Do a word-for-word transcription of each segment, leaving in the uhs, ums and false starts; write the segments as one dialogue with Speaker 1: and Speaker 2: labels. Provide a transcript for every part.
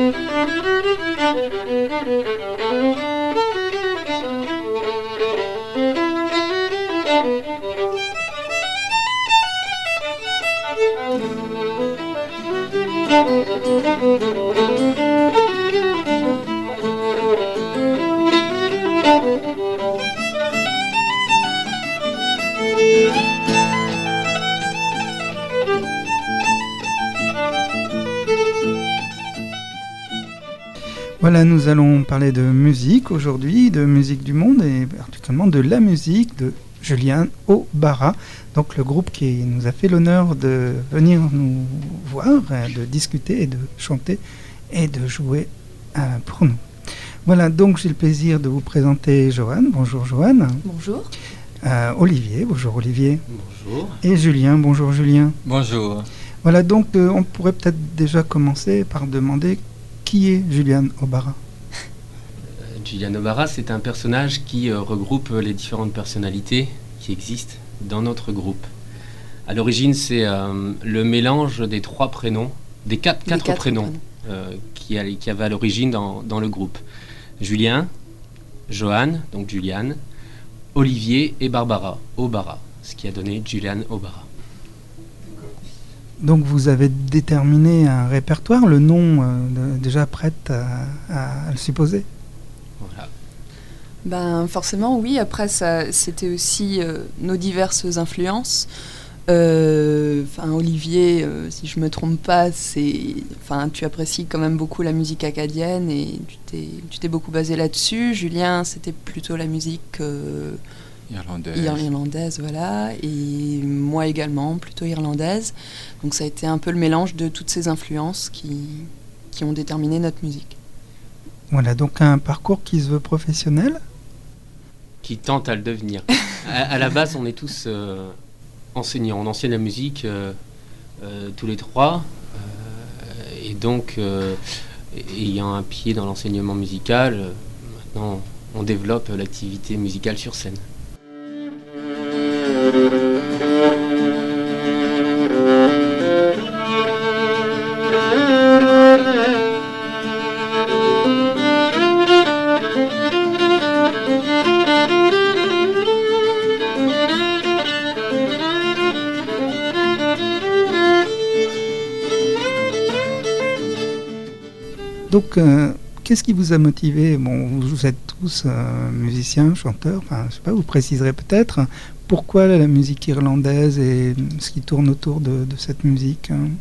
Speaker 1: Voilà, nous allons parler de musique aujourd'hui, de musique du monde et particulièrement de la musique de Julian O'Bara, donc le groupe qui nous a fait l'honneur de venir nous voir, de discuter et de chanter et de jouer euh, pour nous. Voilà, donc j'ai le plaisir de vous présenter Joanne. Bonjour Joanne.
Speaker 2: Bonjour.
Speaker 1: Euh, Olivier, bonjour Olivier.
Speaker 3: Bonjour.
Speaker 1: Et Julien, bonjour Julien.
Speaker 3: Bonjour.
Speaker 1: Voilà, donc euh, on pourrait peut-être déjà commencer par demander qui est Julian O'Bara.
Speaker 3: euh, Julian O'Bara, c'est un personnage qui euh, regroupe les différentes personnalités qui existent dans notre groupe. À l'origine, c'est euh, le mélange des trois prénoms, des quatre, quatre, quatre prénoms, prénoms. Euh, qui, a, qui avait à l'origine dans, dans le groupe. Julien, Joanne, donc Julian, Olivier et Barbara, O'Bara, ce qui a donné Julian O'Bara.
Speaker 1: Donc vous avez déterminé un répertoire, le nom euh, de, déjà prête à, à, à le supposer.
Speaker 3: Voilà.
Speaker 2: Ben forcément oui, après ça, c'était aussi euh, nos diverses influences. Euh, enfin Olivier, euh, si je me trompe pas, c'est, enfin tu apprécies quand même beaucoup la musique acadienne et tu t'es, tu t'es beaucoup basé là-dessus. Julien, c'était plutôt la musique euh,
Speaker 4: irlandaise.
Speaker 2: irlandaise, voilà, et moi également, plutôt irlandaise. Donc ça a été un peu le mélange de toutes ces influences qui, qui ont déterminé notre musique.
Speaker 1: Voilà, donc un parcours qui se veut professionnel.
Speaker 3: Qui tente à le devenir. à, à la base, on est tous euh, enseignants. On enseigne la musique euh, euh, tous les trois. Euh, et donc, euh, ayant un pied dans l'enseignement musical, euh, maintenant, on développe l'activité musicale sur scène.
Speaker 1: Donc, euh, qu'est-ce qui vous a motivé? Bon, vous êtes tous euh, musiciens, chanteurs, enfin, je sais pas, vous préciserez peut-être pourquoi la musique irlandaise et ce qui tourne autour de, de cette musique, hein?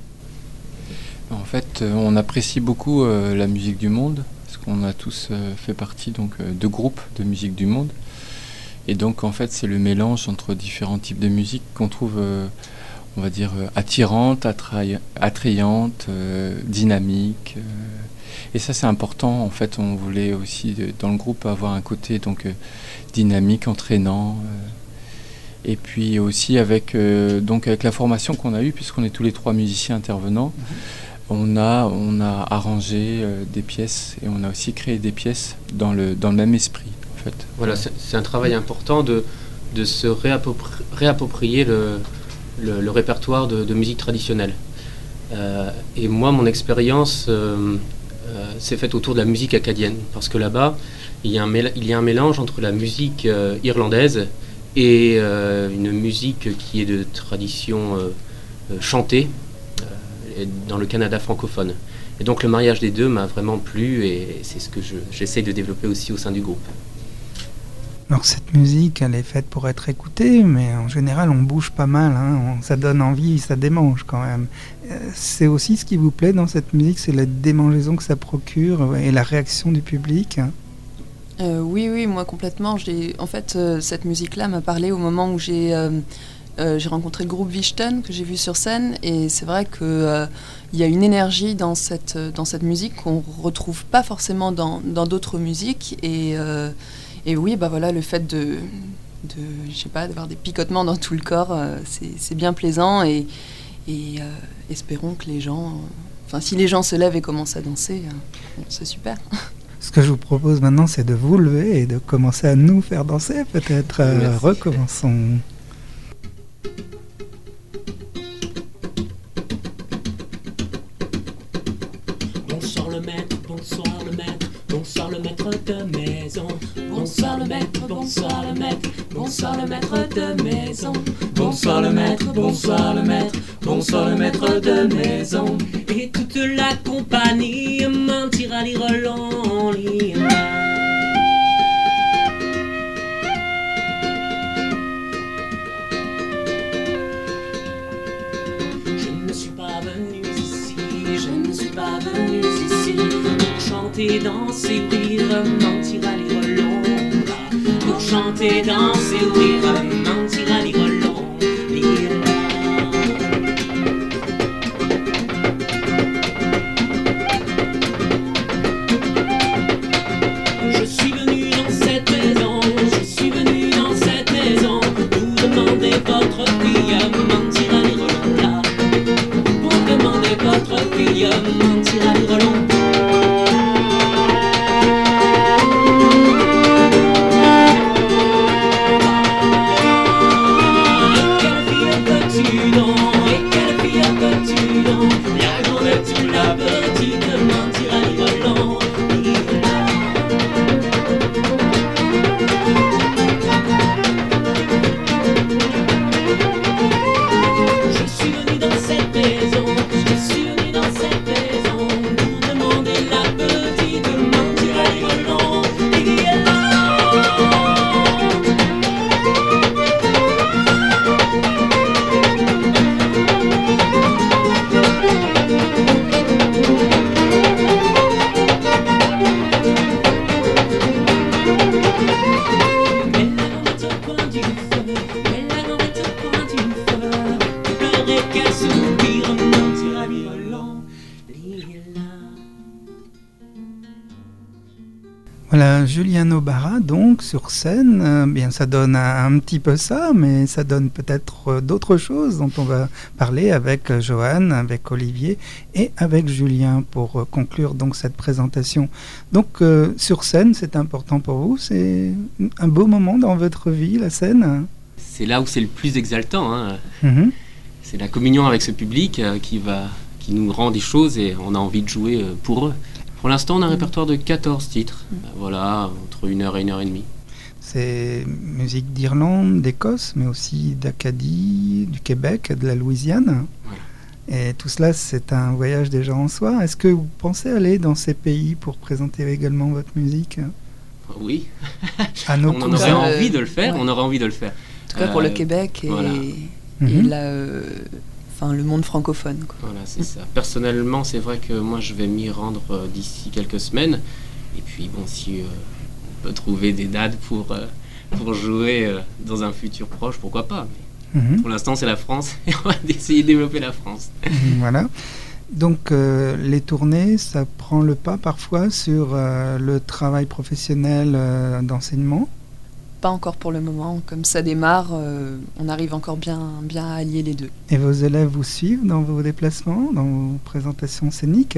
Speaker 4: En fait, euh, on apprécie beaucoup euh, la musique du monde, parce qu'on a tous euh, fait partie donc, euh, de groupes de musique du monde. Et donc, en fait, c'est le mélange entre différents types de musique qu'on trouve, euh, on va dire, euh, attirante, attra- attrayante, euh, dynamique. Euh, et ça, c'est important. En fait, on voulait aussi, euh, dans le groupe, avoir un côté donc, euh, dynamique, entraînant. Euh, et puis aussi avec, euh, donc, avec la formation qu'on a eue, puisqu'on est tous les trois musiciens intervenants, mmh. On a, on a arrangé euh, des pièces et on a aussi créé des pièces dans le, dans le même esprit, en fait.
Speaker 3: Voilà, c'est, c'est un travail important de, de se réappropri- réapproprier le, le, le répertoire de, de musique traditionnelle. Euh, et moi, mon expérience euh, euh, s'est faite autour de la musique acadienne, parce que là-bas, il y a un, mél- il y a un mélange entre la musique euh, irlandaise et euh, une musique qui est de tradition euh, euh, chantée, dans le Canada francophone. Et donc le mariage des deux m'a vraiment plu et c'est ce que je, j'essaye de développer aussi au sein du groupe.
Speaker 1: Alors cette musique, elle est faite pour être écoutée, mais en général on bouge pas mal, hein. On, ça donne envie, ça démange quand même. Euh, c'est aussi ce qui vous plaît dans cette musique, c'est la démangeaison que ça procure et la réaction du public.
Speaker 2: Euh, oui, oui, moi complètement. J'ai, en fait, euh, cette musique-là m'a parlé au moment où j'ai... Euh, Euh, j'ai rencontré le groupe Wichten que j'ai vu sur scène et c'est vrai qu'il euh, y a une énergie dans cette, dans cette musique qu'on ne retrouve pas forcément dans, dans d'autres musiques et, euh, et oui, bah voilà, le fait de, de, je sais pas, d'avoir des picotements dans tout le corps, euh, c'est, c'est bien plaisant et, et euh, espérons que les gens, enfin euh, si les gens se lèvent et commencent à danser, euh, c'est super.
Speaker 1: Ce que je vous propose maintenant, c'est de vous lever et de commencer à nous faire danser peut-être. Euh, recommençons.
Speaker 5: On sort Bonsoir le maître, bonsoir le maître, bonsoir le maître de maison. Bonsoir le maître, bonsoir le maître, bonsoir le maître de maison. Bonsoir le maître, bonsoir le maître, bonsoir le maître de maison. Et toute la compagnie mentira lire l'en lit. Je ne suis pas venu ici, je ne suis pas venu ici pour chanter, danser, rire, mentir à lire l'on. Pour chanter, danser, rire, mentir à lire l'on. Lire Je suis venu dans cette maison, je suis venu dans cette maison pour demander votre fille, mentir à lire l'on là. Pour demander votre fille, mentir à lire l'on.
Speaker 1: Voilà, Julien Aubara, donc, sur scène, euh, bien ça donne un, un petit peu ça, mais ça donne peut-être euh, d'autres choses dont on va parler avec euh, Joanne, avec Olivier et avec Julien pour euh, conclure donc cette présentation. Donc, euh, sur scène, c'est important pour vous, c'est un beau moment dans votre vie, la scène?
Speaker 3: C'est là où c'est le plus exaltant, hein.
Speaker 1: Mm-hmm.
Speaker 3: C'est la communion avec ce public euh, qui, va, qui nous rend des choses et on a envie de jouer euh, pour eux. Pour l'instant, on a un répertoire de quatorze titres, mmh. ben voilà, entre une heure et une heure et demie.
Speaker 1: C'est musique d'Irlande, d'Écosse, mais aussi d'Acadie, du Québec, de la Louisiane. Ouais. Et tout cela, c'est un voyage déjà en soi. Est-ce que vous pensez aller dans ces pays pour présenter également votre musique?
Speaker 3: Oui.
Speaker 1: À nos
Speaker 3: on aurait envie de le faire, ouais. on aurait envie de le faire.
Speaker 2: En tout cas, euh, pour le Québec et, voilà. et mmh. la... Euh, Enfin, le monde francophone, quoi.
Speaker 3: Voilà, c'est ça. Personnellement, c'est vrai que moi, je vais m'y rendre euh, d'ici quelques semaines. Et puis, bon, si euh, on peut trouver des dates pour, euh, pour jouer euh, dans un futur proche, pourquoi pas. Mais mm-hmm. Pour l'instant, c'est la France et on va essayer de développer la France.
Speaker 1: Voilà. Donc, euh, les tournées, ça prend le pas parfois sur euh, le travail professionnel euh, d'enseignement?
Speaker 2: Pas encore pour le moment. Comme ça démarre, euh, on arrive encore bien, bien à allier les deux.
Speaker 1: Et vos élèves vous suivent dans vos déplacements, dans vos présentations scéniques?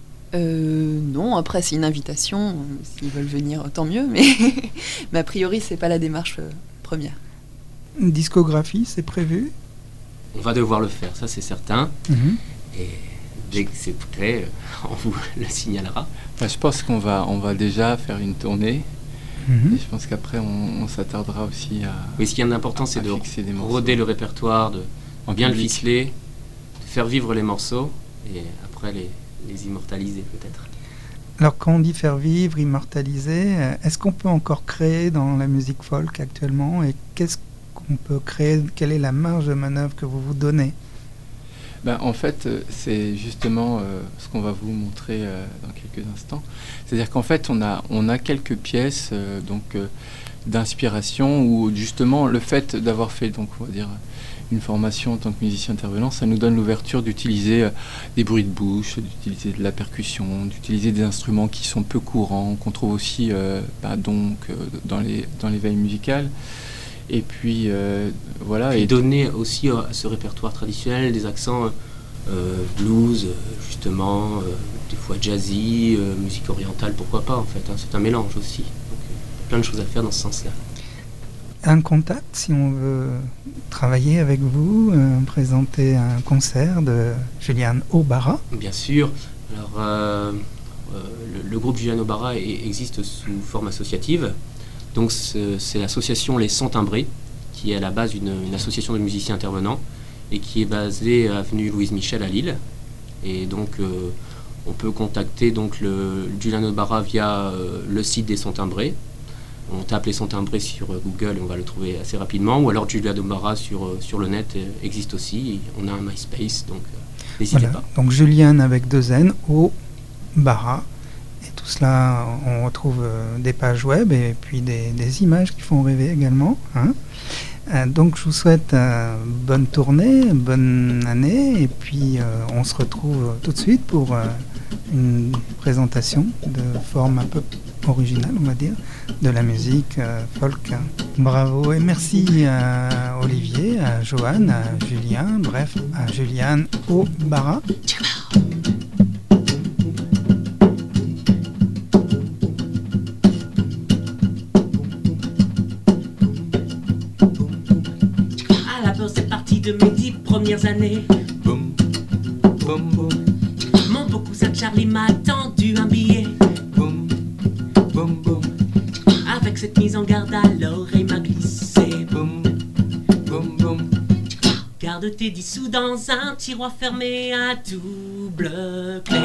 Speaker 2: euh, Non, après c'est une invitation. Euh, s'ils veulent venir, tant mieux. Mais, mais a priori, c'est pas la démarche euh, première.
Speaker 1: Une discographie, c'est prévu?
Speaker 3: On va devoir le faire, ça c'est certain. Mm-hmm. Et dès que c'est prêt, on vous le signalera.
Speaker 4: Enfin, je pense qu'on va, on va déjà faire une tournée. Mmh. Et je pense qu'après on, on s'attardera aussi à.
Speaker 3: Oui, ce qui est important, c'est de roder le répertoire, de en bien public. Le ficeler, de faire vivre les morceaux et après les, les immortaliser peut-être.
Speaker 1: Alors quand on dit faire vivre, immortaliser, est-ce qu'on peut encore créer dans la musique folk actuellement et qu'est-ce qu'on peut créer? Quelle est la marge de manœuvre que vous vous donnez?
Speaker 4: Ben, en fait, c'est justement euh, ce qu'on va vous montrer euh, dans quelques instants. C'est-à-dire qu'en fait, on a, on a quelques pièces euh, donc, euh, d'inspiration où justement le fait d'avoir fait donc, on va dire, une formation en tant que musicien intervenant, ça nous donne l'ouverture d'utiliser euh, des bruits de bouche, d'utiliser de la percussion, d'utiliser des instruments qui sont peu courants, qu'on trouve aussi euh, ben, donc, euh, dans les, dans les veilles musicales. Et puis, euh, voilà.
Speaker 3: Et,
Speaker 4: et
Speaker 3: donner aussi à ce répertoire traditionnel des accents euh, blues, justement, euh, des fois jazzy, euh, musique orientale, pourquoi pas en fait. Hein, c'est un mélange aussi. Donc, euh, plein de choses à faire dans ce sens-là.
Speaker 1: Un contact, si on veut travailler avec vous, euh, présenter un concert de Julien Aubara?
Speaker 3: Bien sûr. Alors, euh, le, le groupe Juliano Barra est, existe sous forme associative. Donc c'est, c'est l'association Les Sons Timbrés, qui est à la base une, une association de musiciens intervenants et qui est basée à avenue Louise Michel à Lille. Et donc euh, on peut contacter donc le Juliano Barra via euh, le site des Sons Timbrés. On tape les Sons Timbrés sur Google et on va le trouver assez rapidement. Ou alors Juliano Barra sur, sur le net existe aussi. On a un MySpace, donc euh, n'hésitez
Speaker 1: voilà.
Speaker 3: pas.
Speaker 1: Donc Julian avec deux N, au Barra. Et tout cela, on retrouve euh, des pages web et puis des, des images qui font rêver également. Hein. Euh, donc je vous souhaite euh, bonne tournée, bonne année. Et puis euh, on se retrouve tout de suite pour euh, une présentation de forme un peu originale, on va dire, de la musique euh, folk. Bravo et merci à Olivier, à Johan, à Julien, bref, à Julian au Barra.
Speaker 5: À la base, c'est parti de mes dix premières années.
Speaker 4: Boum, boum, boum,
Speaker 5: Mon beau cousin Charlie m'a tendu un billet.
Speaker 4: boum, boum, boum,
Speaker 5: Avec cette mise en garde à l'oreille m'a glissé.
Speaker 4: boum, boum, boum.
Speaker 5: Garde tes dix sous dans un tiroir fermé à double clé.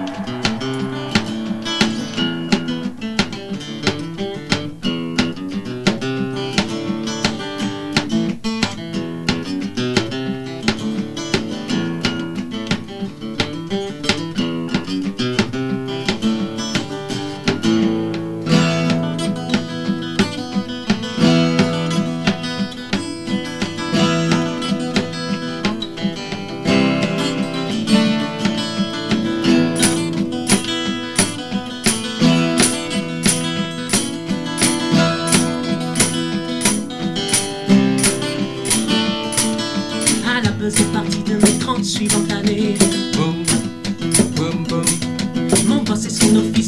Speaker 5: C'est parti de mes trente suivantes années.
Speaker 4: Boum, boum, boum.
Speaker 5: Mon boss et son office